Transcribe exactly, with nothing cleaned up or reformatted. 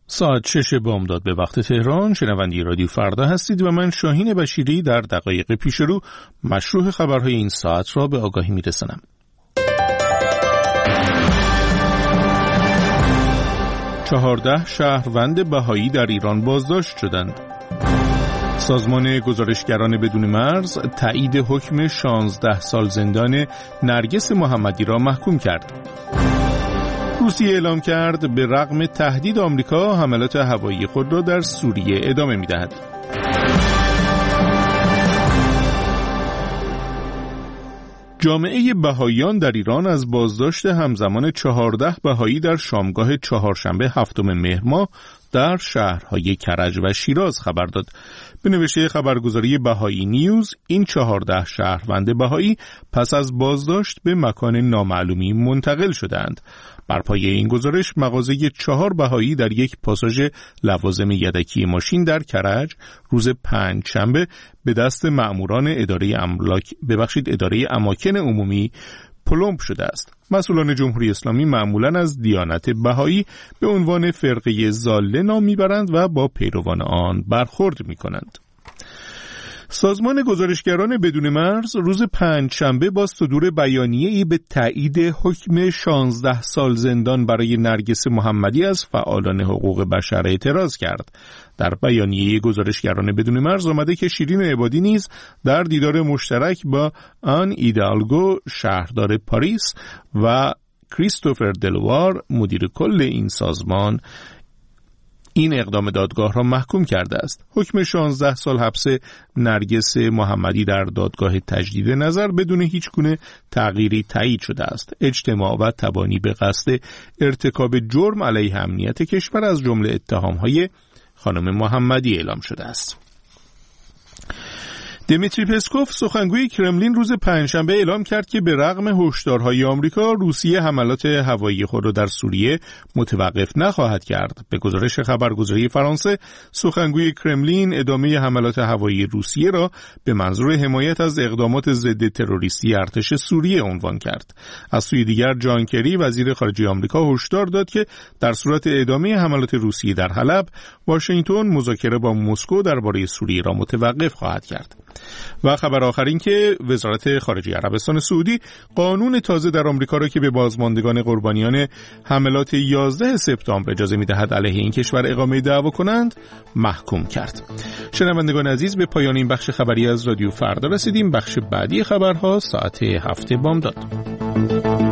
ساعت شش بامداد به وقت تهران. شنونده رادیو فردا هستید و من شاهین بشیری در دقایق پیش رو مشروع خبرهای این ساعت را به آگاهی میرسانم. چهارده شهروند بهایی در ایران بازداشت شدند. سازمان گزارشگران بدون مرز تایید حکم شانزده سال زندان نرگس محمدی را محکوم کرد. روسیه اعلام کرد به رغم تهدید آمریکا حملات هوایی خود را در سوریه ادامه می‌دهد. جامعه بهائیان در ایران از بازداشت همزمان چهارده بهایی در شامگاه چهارشنبه هفتم مهر ماه در شهرهای کرج و شیراز خبر داد. به نوشته خبرگزاری بهایی نیوز، این چهارده شهروند بهایی پس از بازداشت به مکان نامعلومی منتقل شدند. بر پایه این گزارش مغازه چهار بهایی در یک پاساژ لوازم یدکی ماشین در کرج روز پنج شنبه به دست مأموران اداره املاک ببخشید اداره اماکن عمومی پلمب شده است. مسئولان جمهوری اسلامی معمولاً از دیانت بهایی به عنوان فرقه ضاله نام میبرند و با پیروان آن برخورد میکنند. سازمان گزارشگران بدون مرز روز پنج شنبه با صدور بیانیه‌ای به تایید حکم شانزده سال زندان برای نرگس محمدی از فعالان حقوق بشر اعتراض کرد. در بیانیه گزارشگران بدون مرز آمده که شیرین عبادی نیز در دیدار مشترک با آن ایدالگو شهردار پاریس و کریستوفر دلوار مدیر کل این سازمان این اقدام دادگاه را محکوم کرده است. حکم شانزده سال حبس نرگس محمدی در دادگاه تجدید نظر بدون هیچ گونه تغییری تایید شده است. اجتماع و تبانی به قصد ارتکاب جرم علیه امنیت کشور از جمله اتهام‌های خانم محمدی اعلام شده است. دمیتری پسکوف سخنگوی کرملین روز پنجشنبه اعلام کرد که به رغم هشدارهای آمریکا روسیه حملات هوایی خود را در سوریه متوقف نخواهد کرد. به گزارش خبرگزاری فرانسه، سخنگوی کرملین ادامه حملات هوایی روسیه را به منظور حمایت از اقدامات ضد تروریستی ارتش سوریه عنوان کرد. از سوی دیگر جان کری وزیر خارجه آمریکا هشدار داد که در صورت ادامه حملات روسیه در حلب، واشنگتن مذاکره با مسکو درباره سوریه را متوقف خواهد کرد. و خبر آخر این که وزارت خارجه عربستان سعودی قانون تازه در آمریکا را که به بازماندگان قربانیان حملات یازده سپتامبر اجازه می‌دهد علیه این کشور اقامه دعوا کنند محکوم کرد. شنوندگان عزیز، به پایان این بخش خبری از رادیو فردا رسیدیم. بخش بعدی خبرها ساعت هفت بامداد.